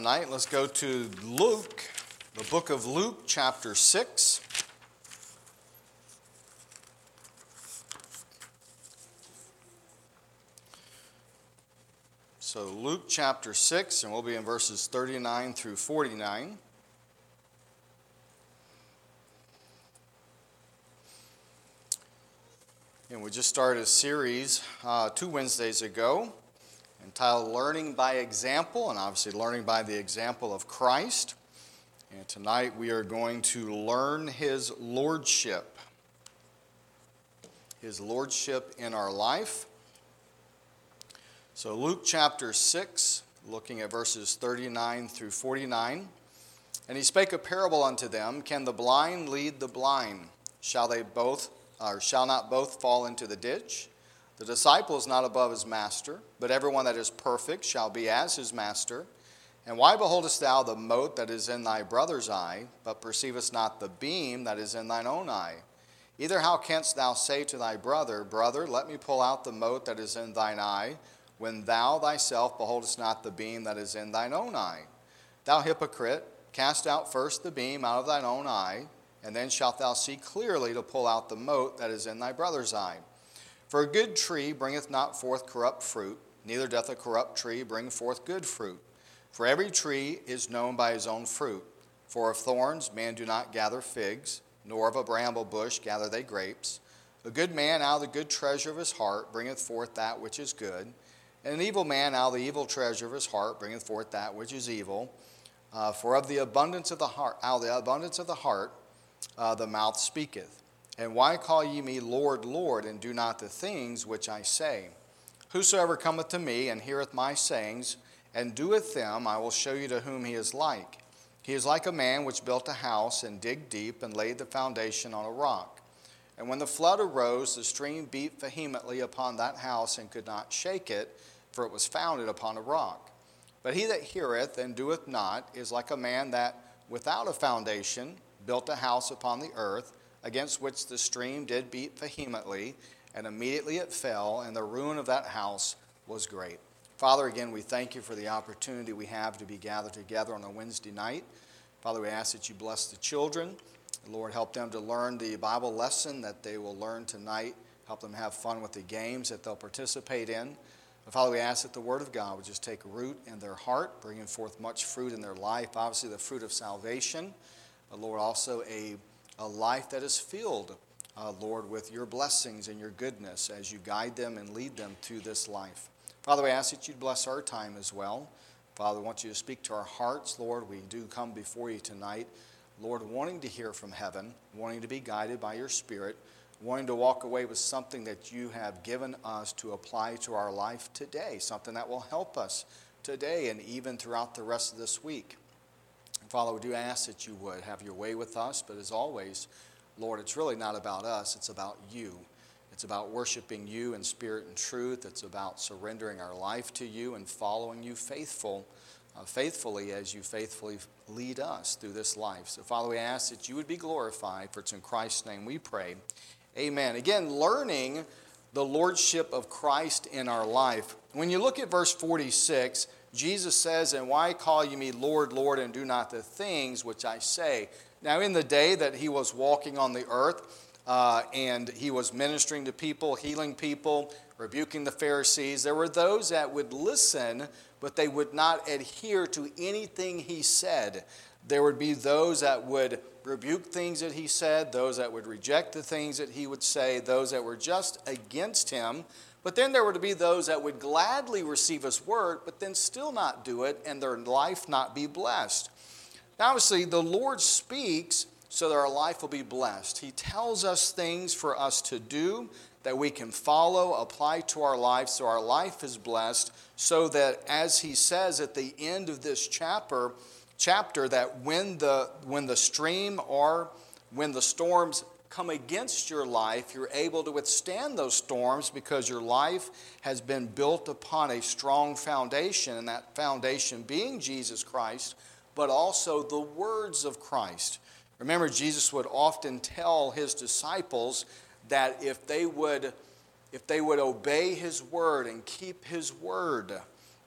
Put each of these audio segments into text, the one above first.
Tonight, let's go to Luke, the book of Luke, chapter 6. So Luke chapter 6, and we'll be in verses 39 through 49. And we just started a series 2 Wednesdays ago entitled Learning by Example, and obviously learning by the example of Christ. And tonight we are going to learn His Lordship. His Lordship in our life. So Luke chapter 6, looking at verses 39 through 49. And he spake a parable unto them, Can the blind lead the blind? Shall not both fall into the ditch? The disciple is not above his master, but everyone that is perfect shall be as his master. And why beholdest thou the mote that is in thy brother's eye, but perceivest not the beam that is in thine own eye? Either how canst thou say to thy brother, Brother, let me pull out the mote that is in thine eye, when thou thyself beholdest not the beam that is in thine own eye? Thou hypocrite, cast out first the beam out of thine own eye, and then shalt thou see clearly to pull out the mote that is in thy brother's eye. For a good tree bringeth not forth corrupt fruit, neither doth a corrupt tree bring forth good fruit. For every tree is known by his own fruit. For of thorns men do not gather figs, nor of a bramble bush gather they grapes. A good man out of the good treasure of his heart bringeth forth that which is good, and an evil man out of the evil treasure of his heart bringeth forth that which is evil. For of the abundance of the heart, the mouth speaketh. And why call ye me Lord, Lord, and do not the things which I say? Whosoever cometh to me and heareth my sayings, and doeth them, I will show you to whom he is like. He is like a man which built a house, and digged deep, and laid the foundation on a rock. And when the flood arose, the stream beat vehemently upon that house, and could not shake it, for it was founded upon a rock. But he that heareth and doeth not is like a man that, without a foundation, built a house upon the earth, against which the stream did beat vehemently, and immediately it fell, and the ruin of that house was great. Father, again, we thank you for the opportunity we have to be gathered together on a Wednesday night. Father, we ask that you bless the children. Lord, help them to learn the Bible lesson that they will learn tonight. Help them have fun with the games that they'll participate in. But Father, we ask that the Word of God would just take root in their heart, bringing forth much fruit in their life. Obviously, the fruit of salvation. But Lord, also a life that is filled, Lord, with your blessings and your goodness as you guide them and lead them through this life. Father, we ask that you'd bless our time as well. Father, we want you to speak to our hearts. Lord, we do come before you tonight, Lord, wanting to hear from heaven, wanting to be guided by your Spirit, wanting to walk away with something that you have given us to apply to our life today, something that will help us today and even throughout the rest of this week. Father, we do ask that you would have your way with us, but as always, Lord, it's really not about us, it's about you. It's about worshiping you in spirit and truth. It's about surrendering our life to you and following you faithfully as you faithfully lead us through this life. So, Father, we ask that you would be glorified, for it's in Christ's name we pray. Amen. Again, learning the lordship of Christ in our life. When you look at verse 46, Jesus says, And why call ye me Lord, Lord, and do not the things which I say? Now, in the day that he was walking on the earth, and he was ministering to people, healing people, rebuking the Pharisees, there were those that would listen, but they would not adhere to anything he said. There would be those that would rebuke things that he said, those that would reject the things that he would say, those that were just against him. But then there were to be those that would gladly receive his word, but then still not do it, and their life not be blessed. Now, obviously, the Lord speaks so that our life will be blessed. He tells us things for us to do that we can follow, apply to our life, so our life is blessed, so that, as he says at the end of this chapter that when the stream or when the storms come against your life, you're able to withstand those storms because your life has been built upon a strong foundation, and that foundation being Jesus Christ, but also the words of Christ. Remember, Jesus would often tell his disciples that if they would obey his word and keep his word,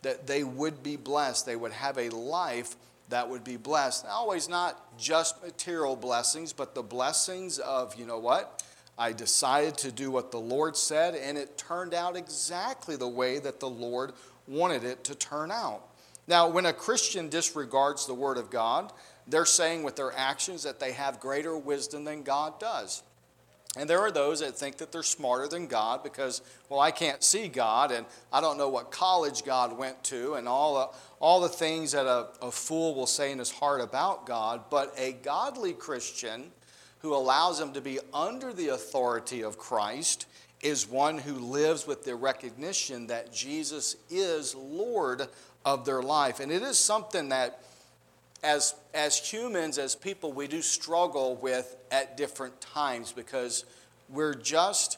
that they would be blessed. They would have a life that would be blessed. Always not just material blessings, but the blessings of, you know what? I decided to do what the Lord said, and it turned out exactly the way that the Lord wanted it to turn out. Now, when a Christian disregards the Word of God, they're saying with their actions that they have greater wisdom than God does. And there are those that think that they're smarter than God because, well, I can't see God, and I don't know what college God went to, and all the things that a fool will say in his heart about God. But a godly Christian who allows him to be under the authority of Christ is one who lives with the recognition that Jesus is Lord of their life. And it is something that as humans, as people, we do struggle with at different times because we are just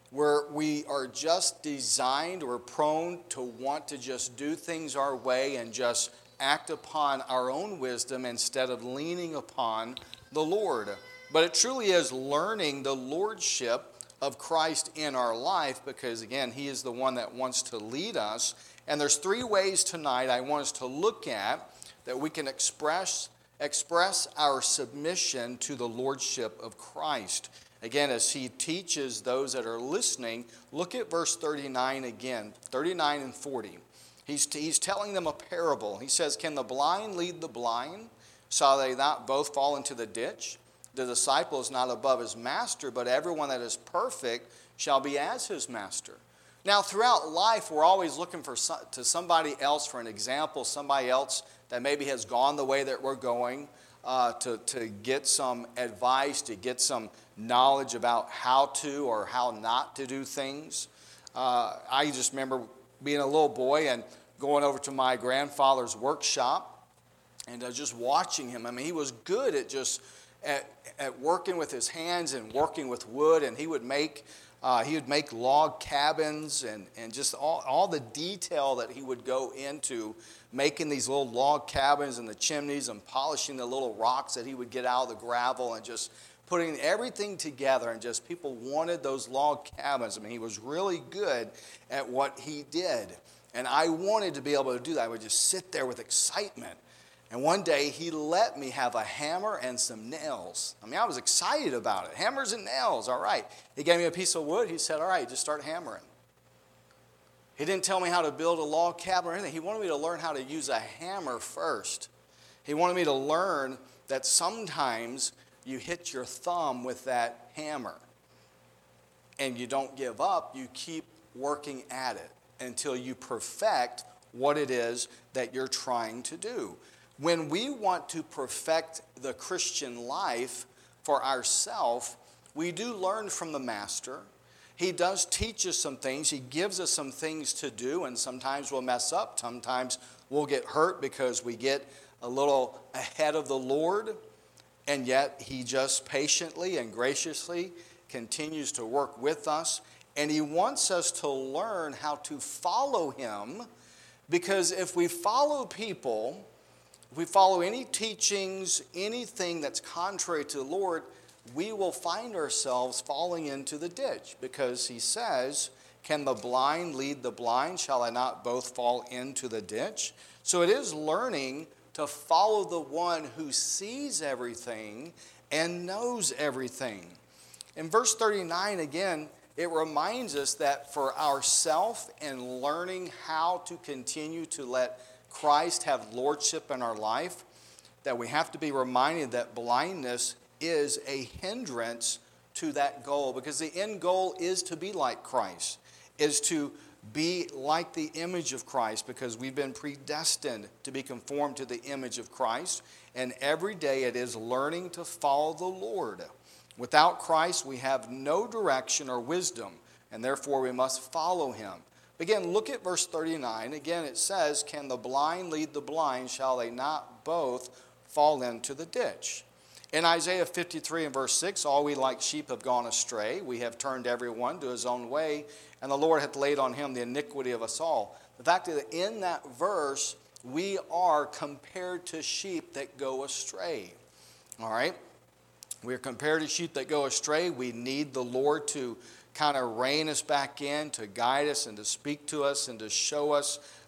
designed or prone to want to just do things our way and just act upon our own wisdom instead of leaning upon the Lord. But it truly is learning the lordship of Christ in our life because, again, He is the one that wants to lead us. And there's 3 ways tonight I want us to look at that we can express our submission to the lordship of Christ. Again, as He teaches those that are listening, look at verse 39 again, 39 and 40. He's telling them a parable. He says, "Can the blind lead the blind? Shall they not both fall into the ditch? The disciple is not above his master, but everyone that is perfect shall be as his master." Now, throughout life, we're always looking to somebody else for an example, somebody else that maybe has gone the way that we're going, to get some advice, to get some knowledge about how to or how not to do things. I just remember being a little boy and going over to my grandfather's workshop and just watching him. I mean, he was good at just at working with his hands and working with wood, and he would make log cabins and just all the detail that he would go into making these little log cabins and the chimneys and polishing the little rocks that he would get out of the gravel and just putting everything together. And just people wanted those log cabins. I mean, he was really good at what he did. And I wanted to be able to do that. I would just sit there with excitement. And one day, he let me have a hammer and some nails. I mean, I was excited about it. Hammers and nails, all right. He gave me a piece of wood. He said, all right, just start hammering. He didn't tell me how to build a log cabin or anything. He wanted me to learn how to use a hammer first. He wanted me to learn that sometimes you hit your thumb with that hammer. And you don't give up. You keep working at it until you perfect what it is that you're trying to do. When we want to perfect the Christian life for ourselves, we do learn from the Master. He does teach us some things. He gives us some things to do, and sometimes we'll mess up. Sometimes we'll get hurt because we get a little ahead of the Lord, and yet He just patiently and graciously continues to work with us, and He wants us to learn how to follow Him, because if we follow people, if we follow any teachings, anything that's contrary to the Lord, we will find ourselves falling into the ditch, because He says, "Can the blind lead the blind? Shall I not both fall into the ditch?" So it is learning to follow the one who sees everything and knows everything. In verse 39, again, it reminds us that for ourselves and learning how to continue to let Christ have lordship in our life, that we have to be reminded that blindness is a hindrance to that goal, because the end goal is to be like Christ, is to be like the image of Christ, because we've been predestined to be conformed to the image of Christ, and every day it is learning to follow the Lord. Without Christ, we have no direction or wisdom, and therefore we must follow Him. Again, look at verse 39. Again, it says, "Can the blind lead the blind? Shall they not both fall into the ditch?" In Isaiah 53 and verse 6, "All we like sheep have gone astray. We have turned every one to his own way, and the Lord hath laid on him the iniquity of us all." The fact that in that verse, we are compared to sheep that go astray. All right? We are compared to sheep that go astray. We need the Lord to kind of rein us back in, to guide us and to speak to us and to show us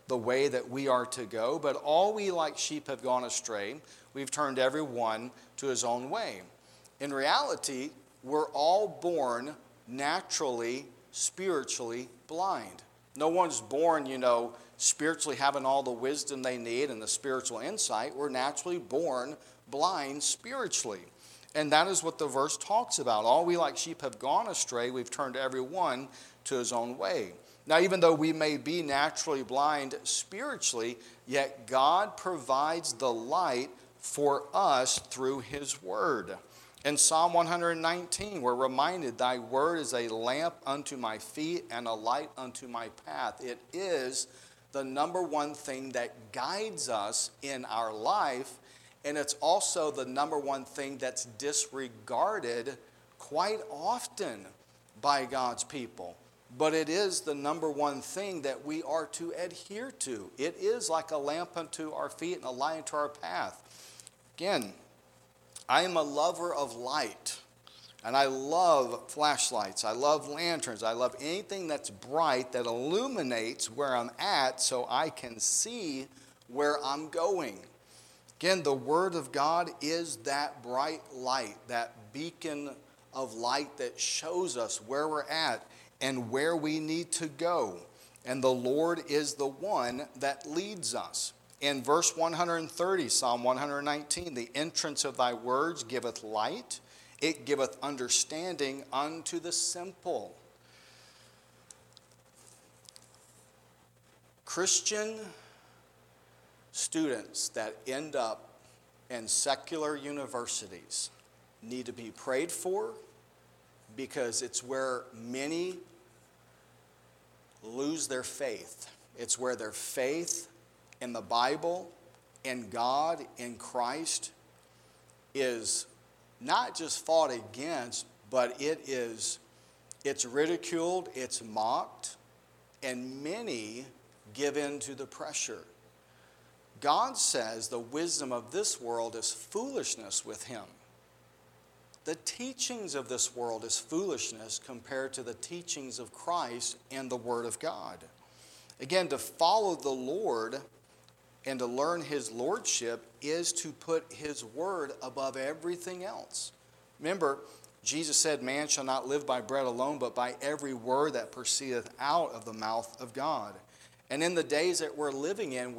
the way that we are to go. But all we like sheep have gone astray. We've turned every one to his own way. In reality, we're all born naturally, spiritually blind. No one's born, spiritually having all the wisdom they need and the spiritual insight. We're naturally born blind spiritually. And that is what the verse talks about. All we like sheep have gone astray. We've turned every one to his own way. Now, even though we may be naturally blind spiritually, yet God provides the light for us through his word. In Psalm 119, we're reminded, thy word is a lamp unto my feet and a light unto my path. It is the number one thing that guides us in our life, and it's also the number one thing that's disregarded quite often by God's people. But it is the number one thing that we are to adhere to. It is like a lamp unto our feet and a light unto our path. Again, I am a lover of light, and I love flashlights. I love lanterns. I love anything that's bright that illuminates where I'm at so I can see where I'm going. Again, the Word of God is that bright light, that beacon of light that shows us where we're at and where we need to go. And the Lord is the one that leads us. In verse 130, Psalm 119, the entrance of thy words giveth light, it giveth understanding unto the simple. Christian students that end up in secular universities need to be prayed for, because it's where many lose their faith. It's where their faith in the Bible, in God, in Christ, is not just fought against, but it's ridiculed, it's mocked, and many give in to the pressure. God says the wisdom of this world is foolishness with him. The teachings of this world is foolishness compared to the teachings of Christ and the Word of God. Again, to follow the Lord and to learn his lordship is to put his word above everything else. Remember, Jesus said, man shall not live by bread alone, but by every word that proceedeth out of the mouth of God. And in the days that we're living in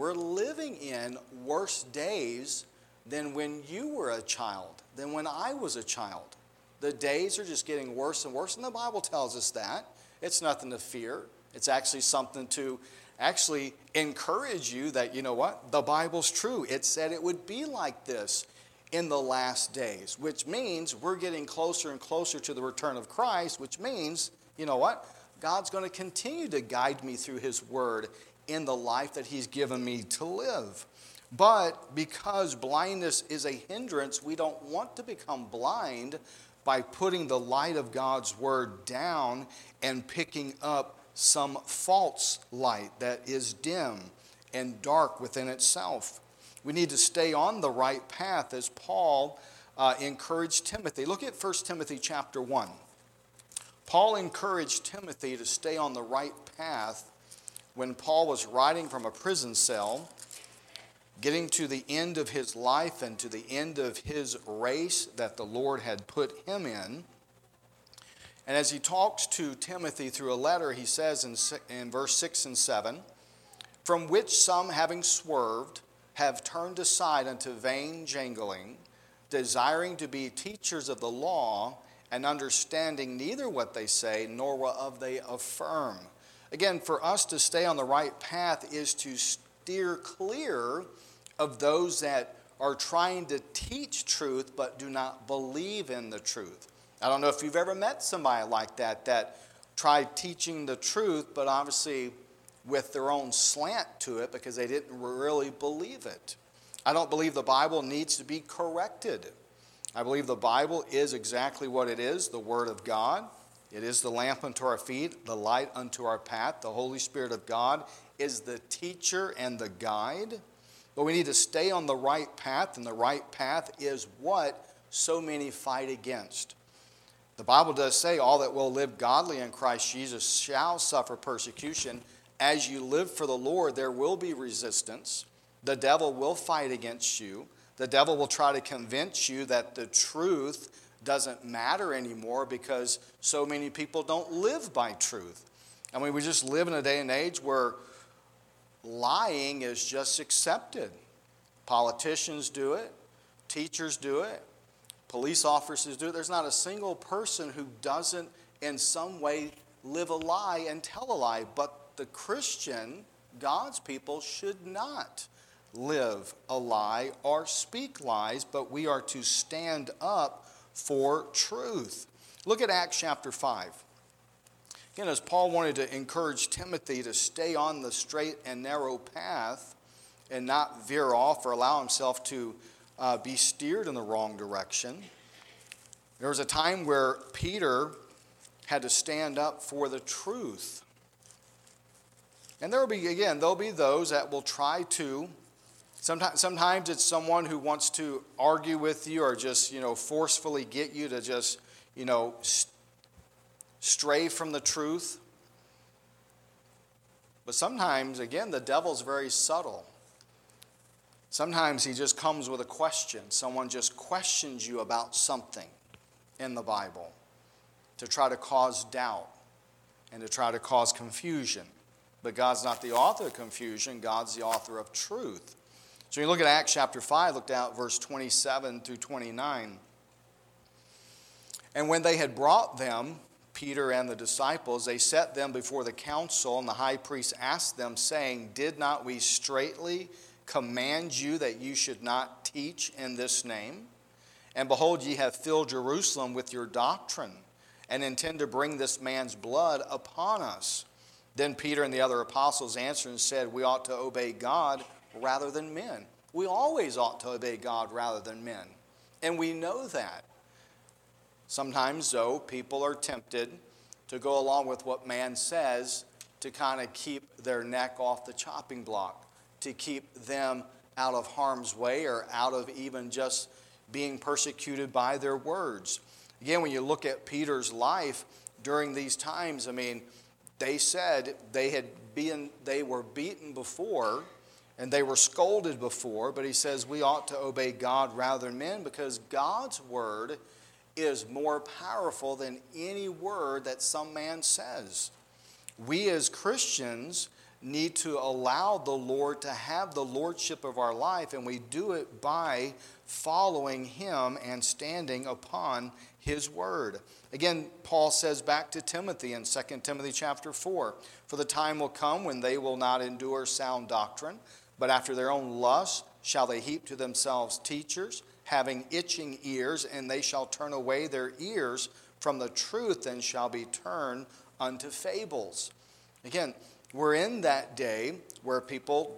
worse days than when you were a child, than when I was a child. The days are just getting worse and worse, and the Bible tells us that. It's nothing to fear. It's actually something to actually encourage you that, the Bible's true. It said it would be like this in the last days, which means we're getting closer and closer to the return of Christ, which means, God's going to continue to guide me through his word in the life that he's given me to live. But because blindness is a hindrance, we don't want to become blind by putting the light of God's word down and picking up some false light that is dim and dark within itself. We need to stay on the right path as Paul encouraged Timothy. Look at 1 Timothy chapter 1. Paul encouraged Timothy to stay on the right path when Paul was writing from a prison cell, getting to the end of his life and to the end of his race that the Lord had put him in. And as he talks to Timothy through a letter, he says in verse 6 and 7, from which some, having swerved, have turned aside unto vain jangling, desiring to be teachers of the law, and understanding neither what they say, nor what they affirm. Again, for us to stay on the right path is to steer clear of those that are trying to teach truth but do not believe in the truth. I don't know if you've ever met somebody like that tried teaching the truth, but obviously with their own slant to it because they didn't really believe it. I don't believe the Bible needs to be corrected. I believe the Bible is exactly what it is, the Word of God. It is the lamp unto our feet, the light unto our path. The Holy Spirit of God is the teacher and the guide. But we need to stay on the right path, and the right path is what so many fight against. The Bible does say all that will live godly in Christ Jesus shall suffer persecution, as you live for the Lord, there will be resistance. The devil will fight against you. The devil will try to convince you that the truth doesn't matter anymore because so many people don't live by truth. I mean, we just live in a day and age where lying is just accepted. Politicians do it. Teachers do it. Police officers do it. There's not a single person who doesn't in some way live a lie and tell a lie. But the Christian, God's people, should not live a lie or speak lies, but we are to stand up for truth. Look at Acts chapter 5. Again, as Paul wanted to encourage Timothy to stay on the straight and narrow path and not veer off or allow himself to be steered in the wrong direction, there was a time where Peter had to stand up for the truth. And there'll be those that will try to. Sometimes it's someone who wants to argue with you or just, forcefully get you to just, stray from the truth. But sometimes, again, the devil's very subtle. Sometimes he just comes with a question. Someone just questions you about something in the Bible to try to cause doubt and to try to cause confusion. But God's not the author of confusion. God's the author of truth. So you look at Acts chapter 5, look down at verse 27 through 29. And when they had brought them, Peter and the disciples, they set them before the council, and the high priest asked them, saying, Did not we straitly command you that you should not teach in this name? And behold, ye have filled Jerusalem with your doctrine, and intend to bring this man's blood upon us. Then Peter and the other apostles answered and said, We ought to obey God rather than men. We always ought to obey God rather than men. And we know that. Sometimes, though, people are tempted to go along with what man says to kind of keep their neck off the chopping block, to keep them out of harm's way or out of even just being persecuted by their words. Again, when you look at Peter's life during these times, they said they were beaten before, and they were scolded before, but he says we ought to obey God rather than men because God's word is more powerful than any word that some man says. We as Christians need to allow the Lord to have the lordship of our life, and we do it by following him and standing upon his word. Again, Paul says back to Timothy in 2 Timothy chapter 4, For the time will come when they will not endure sound doctrine, but after their own lust shall they heap to themselves teachers, having itching ears, and they shall turn away their ears from the truth and shall be turned unto fables. Again, we're in that day where people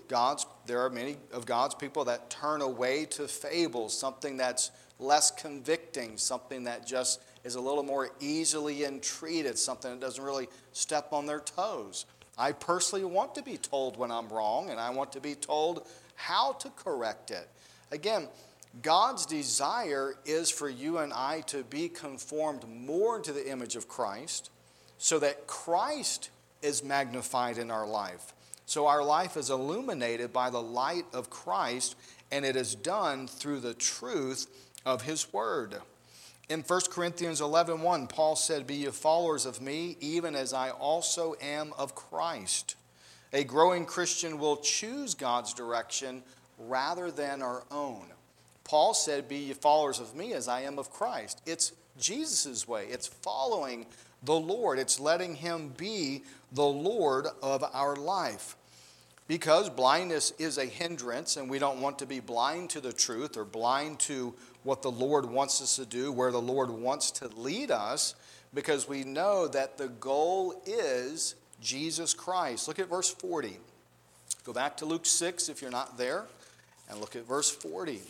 there are many of God's people that turn away to fables, something that's less convicting, something that just is a little more easily entreated, something that doesn't really step on their toes. I personally want to be told when I'm wrong, and I want to be told how to correct it. Again, God's desire is for you and I to be conformed more into the image of Christ so that Christ is magnified in our life. So our life is illuminated by the light of Christ, and it is done through the truth of his word. In 1 Corinthians 11:1, Paul said, Be ye followers of me, even as I also am of Christ. A growing Christian will choose God's direction rather than our own. Paul said, Be ye followers of me as I am of Christ. It's Jesus' way. It's following the Lord. It's letting him be the Lord of our life. Because blindness is a hindrance, and we don't want to be blind to the truth or blind to what the Lord wants us to do, where the Lord wants to lead us, because we know that the goal is Jesus Christ. Look at verse 40. Go back to Luke 6 if you're not there, and look at verse 40.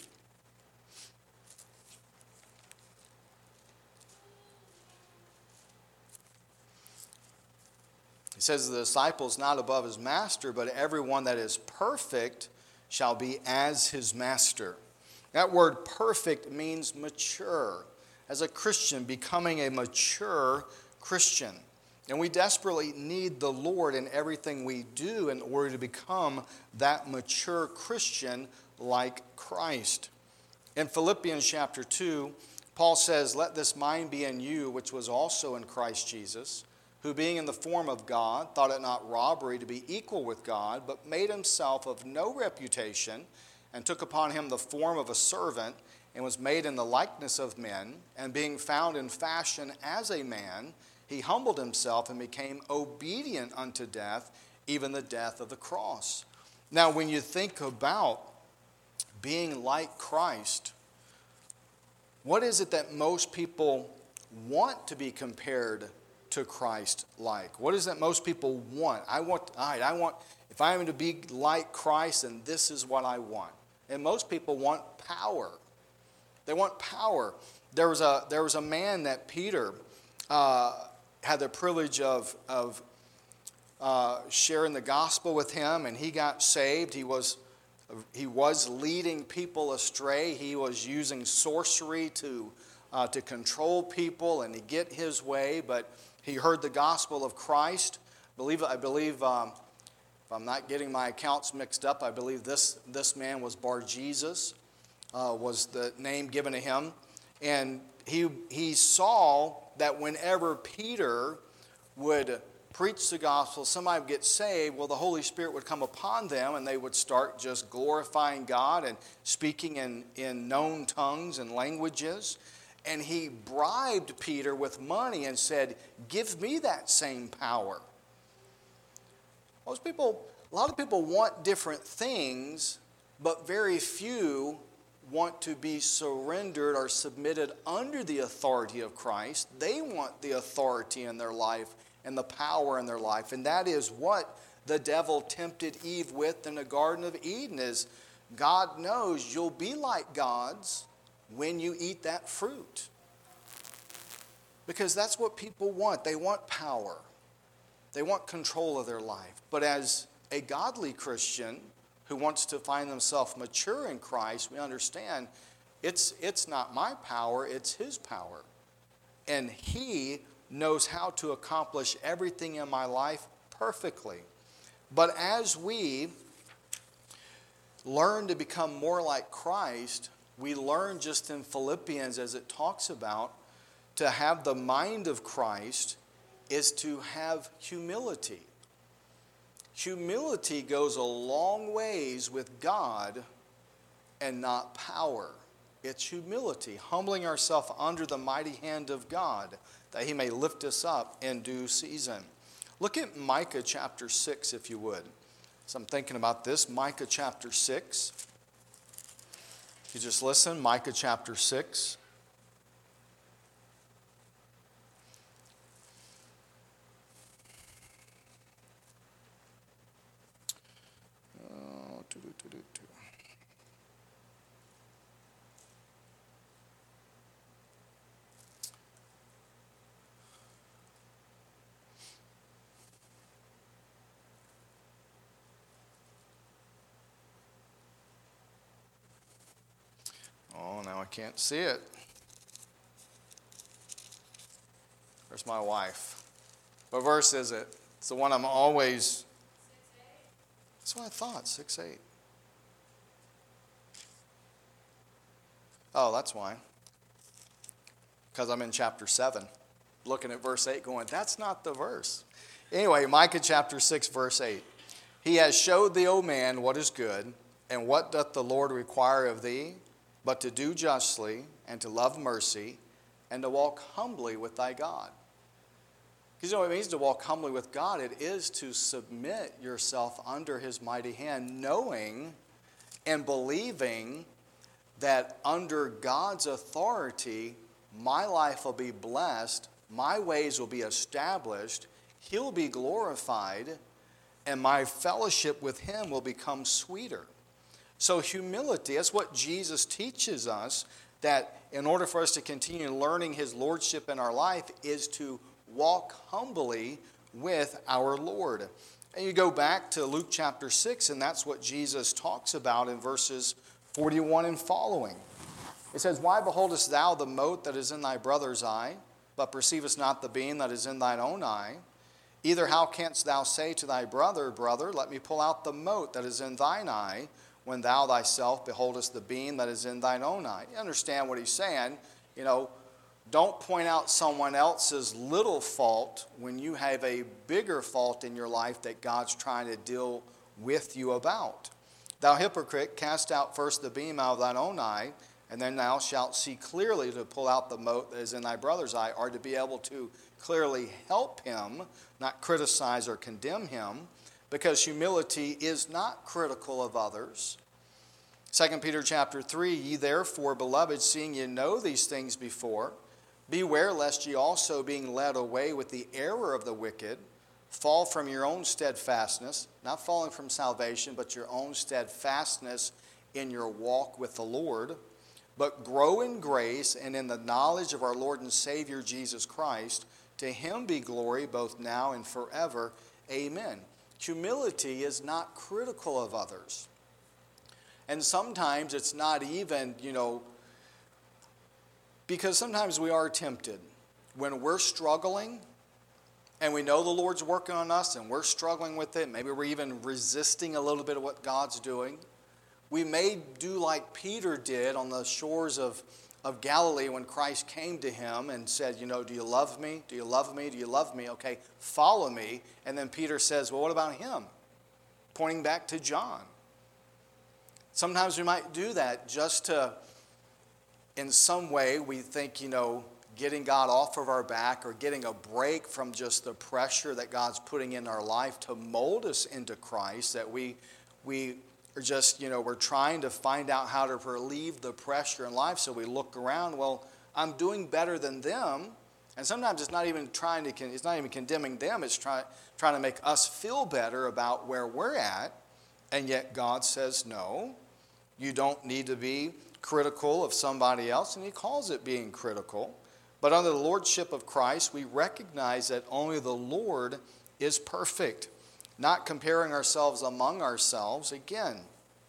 He says, The disciple is not above his master, but everyone that is perfect shall be as his master. That word perfect means mature. As a Christian, becoming a mature Christian. And we desperately need the Lord in everything we do in order to become that mature Christian like Christ. In Philippians chapter 2, Paul says, "Let this mind be in you, which was also in Christ Jesus, who being in the form of God, thought it not robbery to be equal with God, but made himself of no reputation, and took upon him the form of a servant, and was made in the likeness of men, and being found in fashion as a man, he humbled himself and became obedient unto death, even the death of the cross." Now, when you think about being like Christ, what is it that most people want to be compared to Christ like? What is that most people want? If I am to be like Christ, then this is what I want. And most people want power. They want power. There was a man that Peter had the privilege of sharing the gospel with him, and he got saved. He was leading people astray. He was using sorcery to control people and to get his way, but he heard the gospel of Christ. I believe, if I'm not getting my accounts mixed up, I believe this man was Bar-Jesus, was the name given to him. And he saw that whenever Peter would preach the gospel, somebody would get saved, well, the Holy Spirit would come upon them, and they would start just glorifying God and speaking in known tongues and languages. And he bribed Peter with money and said, "Give me that same power." A lot of people want different things, but very few want to be surrendered or submitted under the authority of Christ. They want the authority in their life and the power in their life. And that is what the devil tempted Eve with in the Garden of Eden, is God knows you'll be like gods when you eat that fruit. Because that's what people want. They want power. They want control of their life. But as a godly Christian who wants to find themselves mature in Christ, we understand it's not my power, it's his power. And he knows how to accomplish everything in my life perfectly. But as we learn to become more like Christ, we learn just in Philippians, as it talks about, to have the mind of Christ is to have humility. Humility goes a long ways with God and not power. It's humility, humbling ourselves under the mighty hand of God, that he may lift us up in due season. Look at Micah chapter 6, if you would. So I'm thinking about this, Micah chapter 6. You just listen, Micah chapter 6. Oh, now I can't see it. Where's my wife? What verse is it? It's the one I'm always... That's what I thought, 6:8. Oh, that's why. Because I'm in chapter 7, looking at verse 8 going, that's not the verse. Anyway, Micah chapter 6, verse 8. He has showed thee, O man, what is good, and what doth the Lord require of thee, but to do justly, and to love mercy, and to walk humbly with thy God. Because you know what it means to walk humbly with God? It is to submit yourself under his mighty hand, knowing and believing that under God's authority, my life will be blessed, my ways will be established, he'll be glorified, and my fellowship with him will become sweeter. So humility, that's what Jesus teaches us, that in order for us to continue learning his lordship in our life is to walk humbly with our Lord. And you go back to Luke chapter 6, and that's what Jesus talks about in verses 41 and following. It says, Why beholdest thou the mote that is in thy brother's eye, but perceivest not the beam that is in thine own eye? Either how canst thou say to thy brother, Brother, let me pull out the mote that is in thine eye, when thou thyself beholdest the beam that is in thine own eye? You understand what he's saying? Don't point out someone else's little fault when you have a bigger fault in your life that God's trying to deal with you about. Thou hypocrite, cast out first the beam out of thine own eye, and then thou shalt see clearly to pull out the mote that is in thy brother's eye, or to be able to clearly help him, not criticize or condemn him, because humility is not critical of others. 2 Peter chapter 3, Ye therefore, beloved, seeing ye know these things before, beware lest ye also, being led away with the error of the wicked, fall from your own steadfastness, not falling from salvation, but your own steadfastness in your walk with the Lord, but grow in grace and in the knowledge of our Lord and Savior Jesus Christ. To him be glory both now and forever. Amen. Humility is not critical of others. And sometimes it's not even, because sometimes we are tempted. When we're struggling, and we know the Lord's working on us, and we're struggling with it, maybe we're even resisting a little bit of what God's doing, we may do like Peter did on the shores of Galilee when Christ came to him and said, do you love me? Do you love me? Do you love me? Okay, follow me. And then Peter says, well, what about him? Pointing back to John. Sometimes we might do that just to, in some way, we think, getting God off of our back or getting a break from just the pressure that God's putting in our life to mold us into Christ, that we are just, we're trying to find out how to relieve the pressure in life, so we look around, well, I'm doing better than them, and sometimes it's not even condemning them, it's trying to make us feel better about where we're at, and yet God says, no, you don't need to be critical of somebody else, and he calls it being critical. But under the lordship of Christ, we recognize that only the Lord is perfect, not comparing ourselves among ourselves. Again,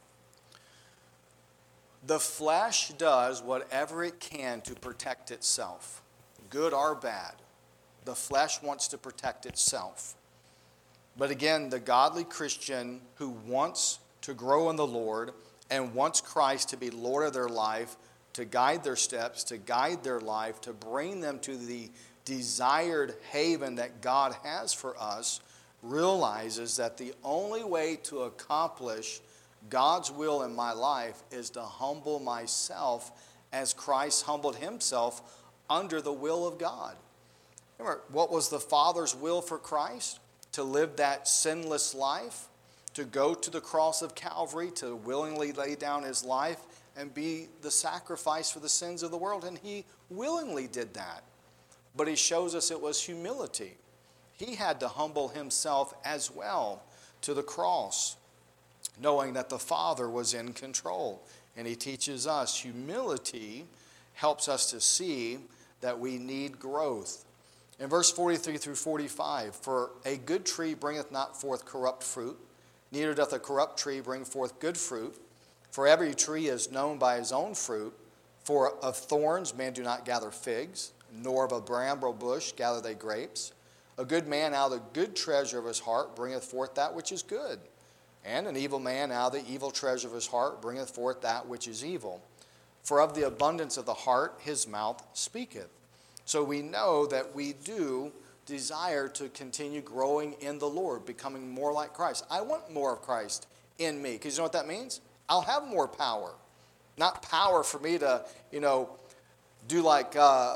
the flesh does whatever it can to protect itself, good or bad. The flesh wants to protect itself. But again, the godly Christian who wants to grow in the Lord and wants Christ to be Lord of their life, to guide their steps, to guide their life, to bring them to the desired haven that God has for us, realizes that the only way to accomplish God's will in my life is to humble myself as Christ humbled himself under the will of God. Remember, what was the Father's will for Christ? To live that sinless life, to go to the cross of Calvary, to willingly lay down his life and be the sacrifice for the sins of the world. And he willingly did that. But he shows us it was humility. He had to humble himself as well to the cross, knowing that the Father was in control. And he teaches us humility helps us to see that we need growth. In verse 43 through 45, for a good tree bringeth not forth corrupt fruit, neither doth a corrupt tree bring forth good fruit. For every tree is known by his own fruit. For of thorns men do not gather figs, nor of a bramble bush gather they grapes. A good man out of the good treasure of his heart bringeth forth that which is good. And an evil man out of the evil treasure of his heart bringeth forth that which is evil. For of the abundance of the heart his mouth speaketh. So we know that we do desire to continue growing in the Lord, becoming more like Christ. I want more of Christ in me, because you know what that means? I'll have more power. Not power for me to, do like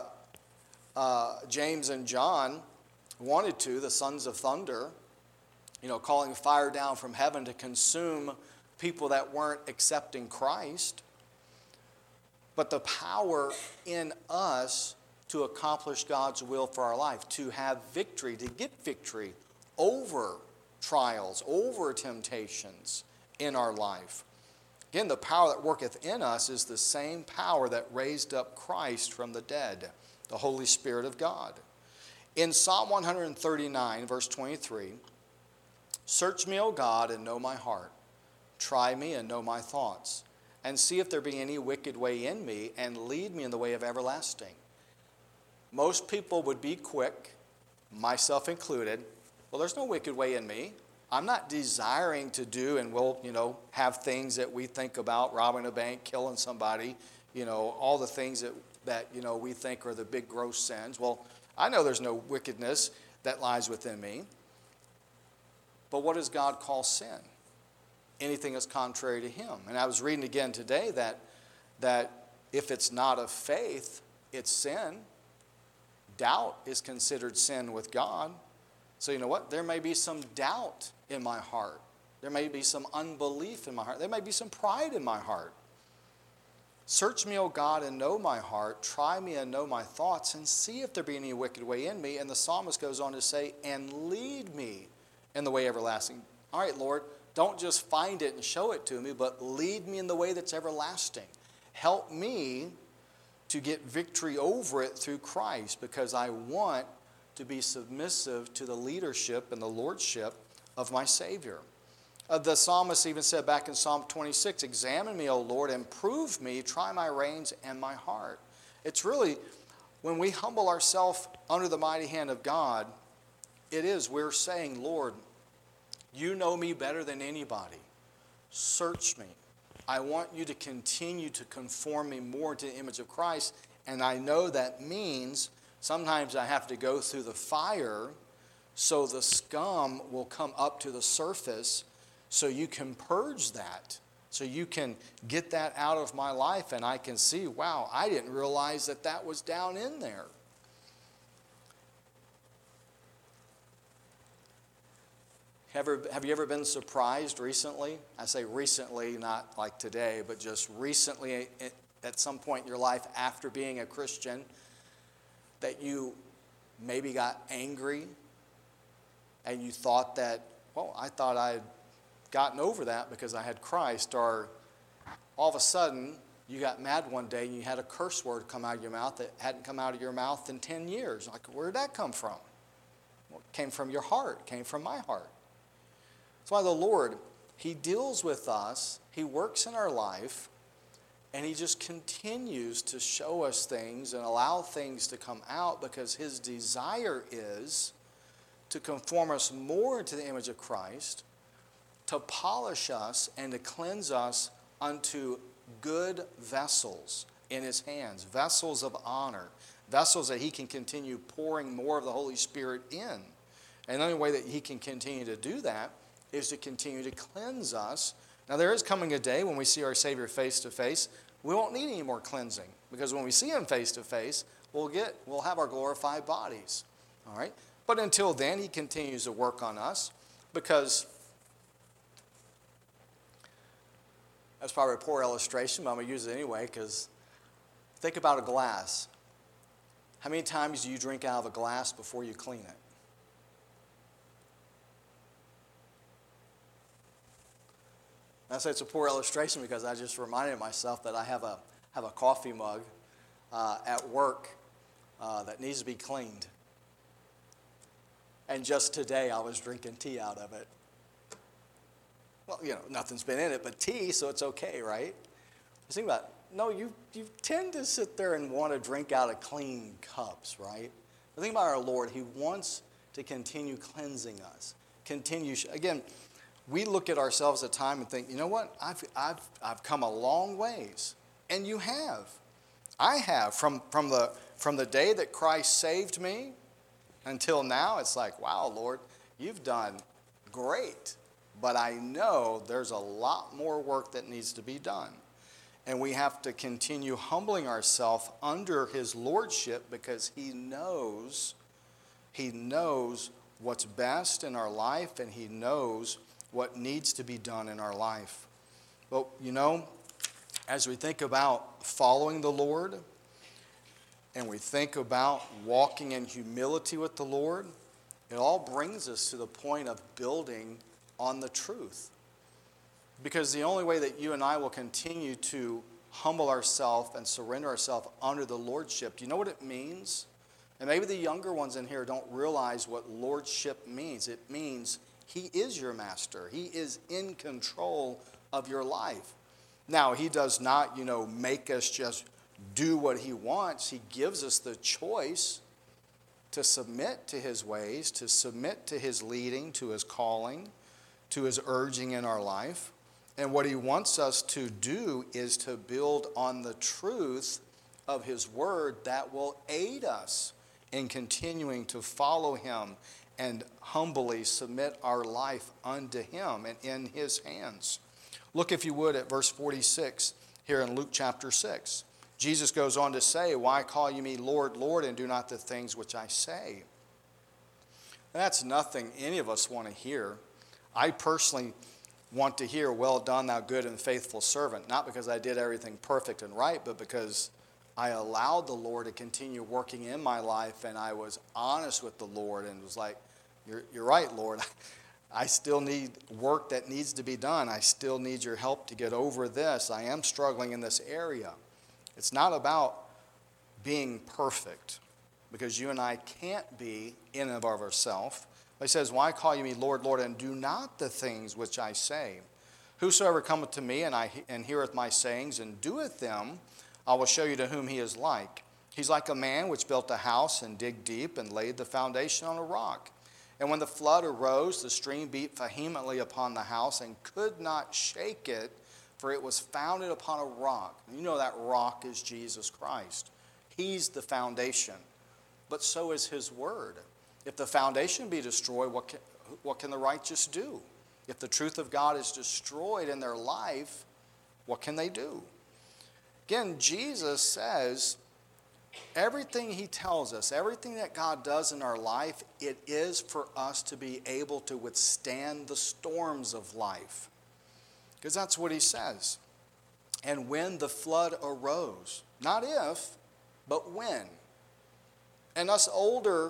James and John wanted to, the sons of thunder, calling fire down from heaven to consume people that weren't accepting Christ. But the power in us to accomplish God's will for our life, to have victory, to get victory over trials, over temptations in our life. Again, the power that worketh in us is the same power that raised up Christ from the dead, the Holy Spirit of God. In Psalm 139, verse 23, search me, O God, and know my heart. Try me and know my thoughts, and see if there be any wicked way in me, and lead me in the way of everlasting. Most people would be quick, myself included, Well, there's no wicked way in me. I'm not desiring to do, and we'll, have things that we think about, robbing a bank, killing somebody, all the things that we think are the big gross sins. Well, I know there's no wickedness that lies within me. But what does God call sin? Anything that's contrary to him. And I was reading again today that if it's not of faith, it's sin. Doubt is considered sin with God. So you know what? There may be some doubt in my heart. There may be some unbelief in my heart. There may be some pride in my heart. Search me, O God, and know my heart. Try me and know my thoughts, and see if there be any wicked way in me. And the psalmist goes on to say, and lead me in the way everlasting. All right, Lord, don't just find it and show it to me, but lead me in the way that's everlasting. Help me to get victory over it through Christ, because I want to be submissive to the leadership and the lordship of my Savior. The psalmist even said back in Psalm 26, examine me, O Lord, and prove me, try my reins and my heart. It's really, when we humble ourselves under the mighty hand of God, we're saying, Lord, you know me better than anybody. Search me. I want you to continue to conform me more to the image of Christ, and I know that means sometimes I have to go through the fire so the scum will come up to the surface, so you can purge that, so you can get that out of my life, and I can see, wow, I didn't realize that was down in there. Have you ever been surprised recently? I say recently, not like today, but just recently at some point in your life after being a Christian, that you maybe got angry and you thought that, well, I thought I had gotten over that because I had Christ, or all of a sudden you got mad one day and you had a curse word come out of your mouth that hadn't come out of your mouth in 10 years. Like, where did that come from? Well, it came from your heart. It came from my heart. That's why the Lord, he deals with us, he works in our life, and he just continues to show us things and allow things to come out, because his desire is to conform us more to the image of Christ, to polish us and to cleanse us unto good vessels in his hands, vessels of honor, vessels that he can continue pouring more of the Holy Spirit in. And the only way that he can continue to do that is to continue to cleanse us. Now, there is coming a day when we see our Savior face to face, we won't need any more cleansing, because when we see him face to face, we'll have our glorified bodies. All right? But until then, he continues to work on us, because that's probably a poor illustration, but I'm going to use it anyway, because think about a glass. How many times do you drink out of a glass before you clean it? I say it's a poor illustration because I just reminded myself that I have a coffee mug at work that needs to be cleaned. And just today I was drinking tea out of it. Well, nothing's been in it but tea, so it's okay, right? Just think about it. No, you tend to sit there and want to drink out of clean cups, right? The thing about our Lord, he wants to continue cleansing us. Again, we look at ourselves at time and think, you know what? I've come a long ways, and you have. I have from the day that Christ saved me until now. It's like, wow, Lord, you've done great, but I know there's a lot more work that needs to be done, and we have to continue humbling ourselves under his lordship, because he knows what's best in our life, and he knows what needs to be done in our life. But, as we think about following the Lord, and we think about walking in humility with the Lord, it all brings us to the point of building on the truth. Because the only way that you and I will continue to humble ourselves and surrender ourselves under the lordship, do you know what it means? And maybe the younger ones in here don't realize what lordship means. It means he is your master. He is in control of your life. Now, he does not, make us just do what he wants. He gives us the choice to submit to his ways, to submit to his leading, to his calling, to his urging in our life. And what he wants us to do is to build on the truth of his word that will aid us in continuing to follow him and humbly submit our life unto him and in his hands. Look, if you would, at verse 46 here in Luke chapter 6. Jesus goes on to say, "Why call you me Lord, Lord, and do not the things which I say?" That's nothing any of us want to hear. I personally want to hear, "Well done, thou good and faithful servant," not because I did everything perfect and right, but because I allowed the Lord to continue working in my life, and I was honest with the Lord and was like, you're right, Lord. I still need work that needs to be done. I still need your help to get over this. I am struggling in this area. It's not about being perfect, because you and I can't be in and of ourselves. He says, "Why call you me Lord, Lord, and do not the things which I say? Whosoever cometh to me and heareth my sayings and doeth them, I will show you to whom he is like. He's like a man which built a house and digged deep and laid the foundation on a rock. And when the flood arose, the stream beat vehemently upon the house and could not shake it, for it was founded upon a rock." You know that rock is Jesus Christ. He's the foundation, but so is his word. If the foundation be destroyed, what can the righteous do? If the truth of God is destroyed in their life, what can they do? Again, Jesus says everything he tells us, everything that God does in our life, it is for us to be able to withstand the storms of life. Because that's what he says. And when the flood arose, not if, but when. And us older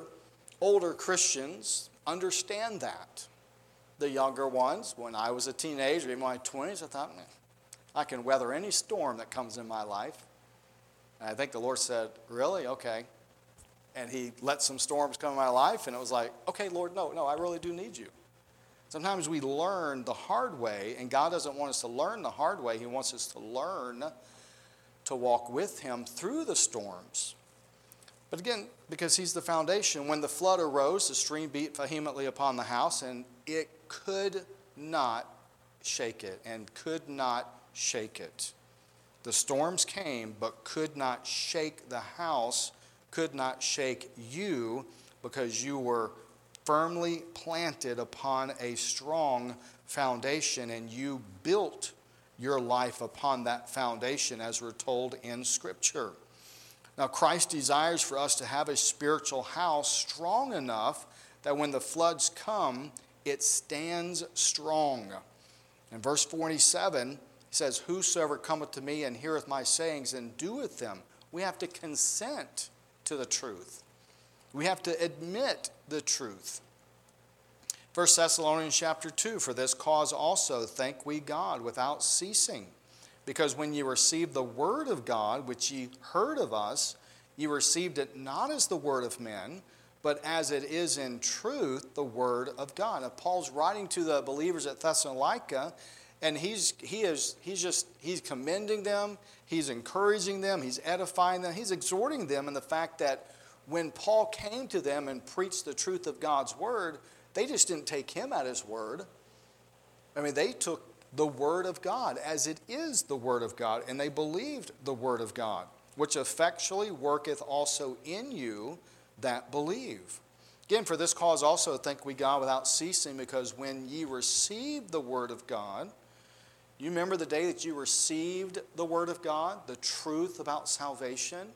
Christians understand that. The younger ones, when I was a teenager, in my 20s, I thought, I can weather any storm that comes in my life. And I think the Lord said, "Really? Okay." And he let some storms come in my life, and it was like, "Okay, Lord, no, I really do need you." Sometimes we learn the hard way, and God doesn't want us to learn the hard way. He wants us to learn to walk with him through the storms. But again, because he's the foundation, when the flood arose, the stream beat vehemently upon the house, and it could not shake it, and could not shake it. The storms came, but could not shake the house, could not shake you, because you were firmly planted upon a strong foundation, and you built your life upon that foundation, as we're told in Scripture. Now, Christ desires for us to have a spiritual house strong enough that when the floods come, it stands strong. In verse 47, he says, "Whosoever cometh to me and heareth my sayings and doeth them." We have to consent to the truth. We have to admit the truth. 1 Thessalonians chapter 2, "For this cause also thank we God without ceasing. Because when ye received the word of God, which ye heard of us, ye received it not as the word of men, but as it is in truth the word of God." Now, Paul's writing to the believers at Thessalonica, and he's commending them, he's encouraging them, he's edifying them, he's exhorting them in the fact that when Paul came to them and preached the truth of God's word, they just didn't take him at his word. I mean, they took the word of God as it is the word of God, and they believed the word of God, which effectually worketh also in you that believe. Again, for this cause also thank we God without ceasing, because when ye received the word of God, you remember the day that you received the word of God, the truth about salvation,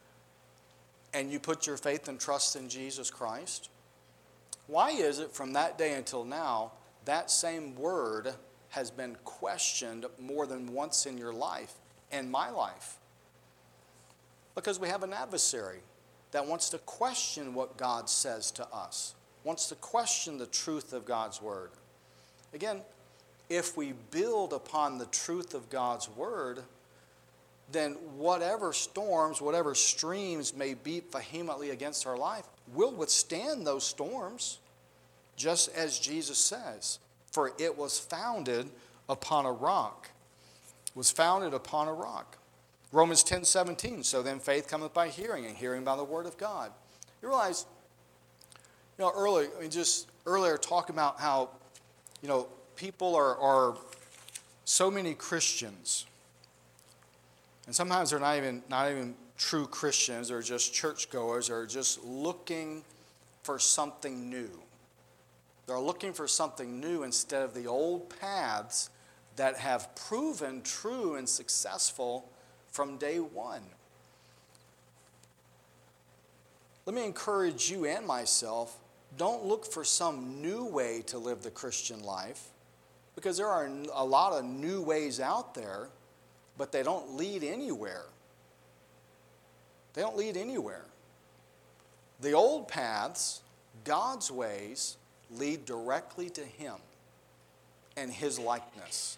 and you put your faith and trust in Jesus Christ? Why is it from that day until now, that same word has been questioned more than once in your life and my life? Because we have an adversary that wants to question what God says to us, wants to question the truth of God's word. Again, if we build upon the truth of God's word, then whatever storms, whatever streams may beat vehemently against our life, we'll withstand those storms, just as Jesus says. For it was founded upon a rock. It was founded upon a rock. Romans 10:17, "So then faith cometh by hearing, and hearing by the word of God." You realize Earlier talking about how, people are so many Christians, and sometimes they're not even true Christians, they're just churchgoers, or just looking for something new. They're looking for something new instead of the old paths that have proven true and successful from day one. Let me encourage you and myself, don't look for some new way to live the Christian life, because there are a lot of new ways out there, but they don't lead anywhere. They don't lead anywhere. The old paths, God's ways, lead directly to Him and His likeness.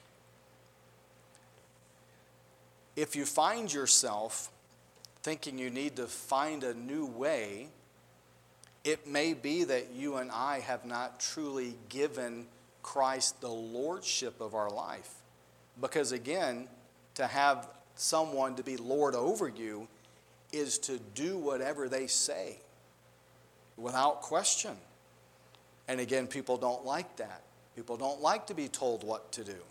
If you find yourself thinking you need to find a new way, it may be that you and I have not truly given Christ the lordship of our life. Because again, to have someone to be Lord over you is to do whatever they say without question. And again, people don't like that. People don't like to be told what to do.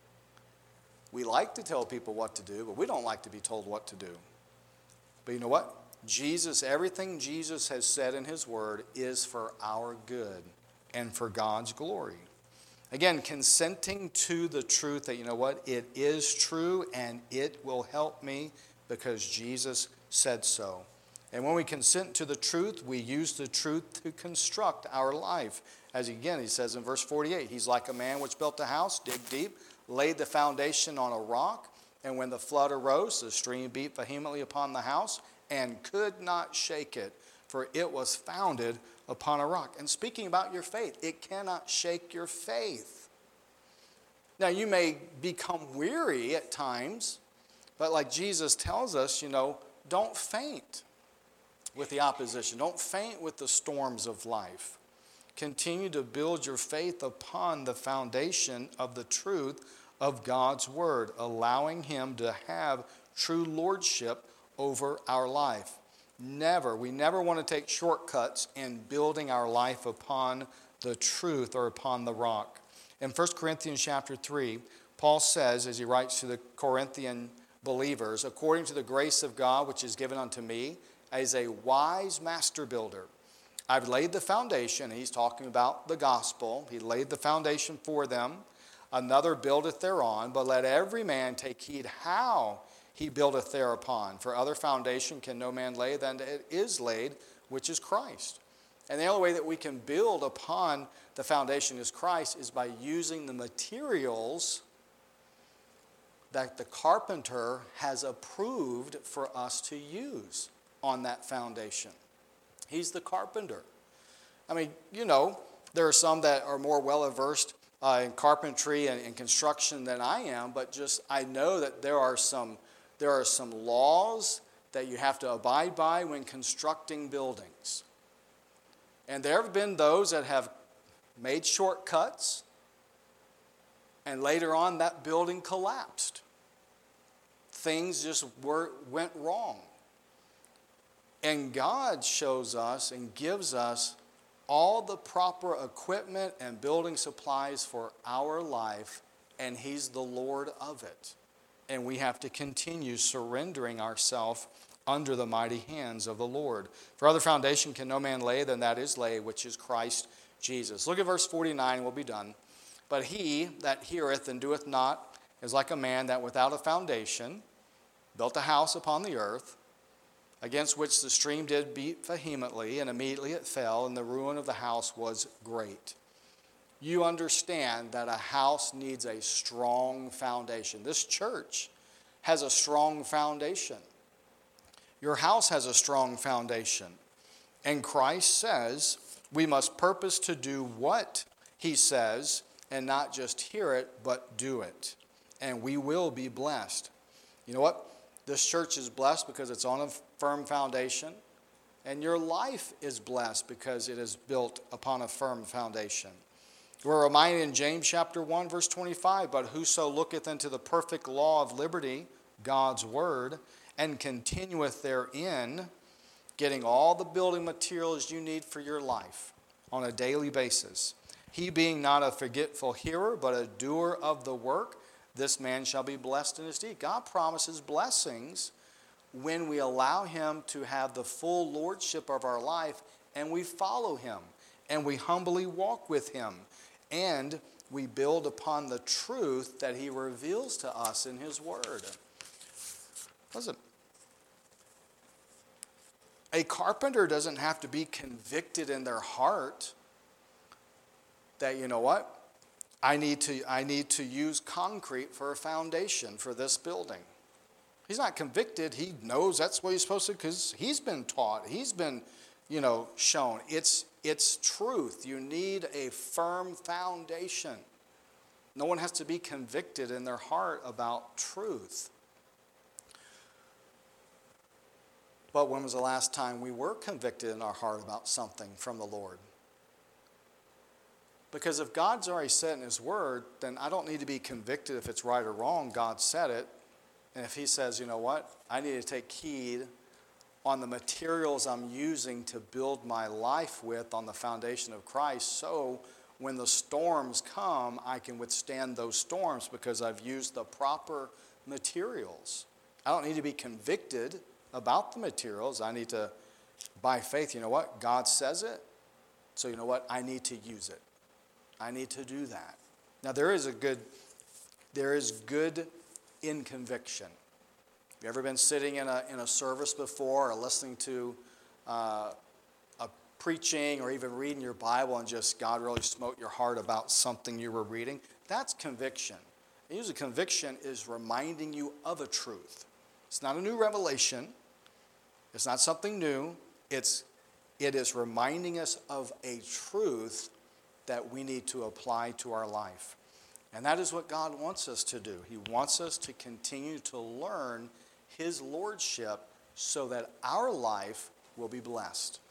We like to tell people what to do, but we don't like to be told what to do. But you know what? Everything Jesus has said in His Word is for our good and for God's glory. Again, consenting to the truth that, it is true and it will help me because Jesus said so. And when we consent to the truth, we use the truth to construct our life. As again, He says in verse 48, He's like a man which built a house, dig deep, laid the foundation on a rock, and when the flood arose, the stream beat vehemently upon the house and could not shake it, for it was founded upon a rock. And speaking about your faith, it cannot shake your faith. Now, you may become weary at times, but like Jesus tells us, don't faint with the opposition. Don't faint with the storms of life. Continue to build your faith upon the foundation of the truth of God's Word, allowing Him to have true lordship over our life. We never want to take shortcuts in building our life upon the truth or upon the rock. In 1 Corinthians chapter 3, Paul says, as he writes to the Corinthian believers, according to the grace of God which is given unto me, as a wise master builder, I've laid the foundation. And he's talking about the gospel. He laid the foundation for them. Another buildeth thereon, but let every man take heed how he buildeth thereupon. For other foundation can no man lay than it is laid, which is Christ. And the only way that we can build upon the foundation is Christ is by using the materials that the carpenter has approved for us to use on that foundation. He's the carpenter. There are some that are more well-versed in carpentry and construction than I am, but I know that there are some laws that you have to abide by when constructing buildings. And there have been those that have made shortcuts, and later on that building collapsed. Things just went wrong. And God shows us and gives us all the proper equipment and building supplies for our life, and He's the Lord of it. And we have to continue surrendering ourselves under the mighty hands of the Lord. For other foundation can no man lay than that is laid, which is Christ Jesus. Look at verse 49, and we'll be done. But he that heareth and doeth not is like a man that without a foundation built a house upon the earth, against which the stream did beat vehemently, and immediately it fell, and the ruin of the house was great. You understand that a house needs a strong foundation. This church has a strong foundation. Your house has a strong foundation. And Christ says we must purpose to do what He says and not just hear it, but do it. And we will be blessed. You know what? This church is blessed because it's on a firm foundation. And your life is blessed because it is built upon a firm foundation. We're reminded in James chapter 1, verse 25, but whoso looketh into the perfect law of liberty, God's word, and continueth therein, getting all the building materials you need for your life. on a daily basis. He being not a forgetful hearer, but a doer of the work, this man shall be blessed in his deed. God promises blessings when we allow him to have the full lordship of our life, and we follow him, and we humbly walk with him, and we build upon the truth that he reveals to us in his word. Listen, a carpenter doesn't have to be convicted in their heart that, you know what, I need to use concrete for a foundation for this building. He's not convicted. He knows that's what he's supposed to, because he's been taught. He's been, shown. It's truth. You need a firm foundation. No one has to be convicted in their heart about truth. But when was the last time we were convicted in our heart about something from the Lord? Because if God's already said in his word, then I don't need to be convicted if it's right or wrong. God said it. And if he says, you know what, I need to take heed on the materials I'm using to build my life with on the foundation of Christ, so when the storms come, I can withstand those storms because I've used the proper materials. I don't need to be convicted about the materials. I need to, by faith, you know what, God says it, so you know what, I need to use it. I need to do that. Now there is good in conviction. Have you ever been sitting in a service before, or listening to a preaching, or even reading your Bible, and just God really smote your heart about something you were reading? That's conviction. And usually conviction is reminding you of a truth. It's not a new revelation. It's not something new. It is reminding us of a truth that we need to apply to our life. And that is what God wants us to do. He wants us to continue to learn his lordship so that our life will be blessed.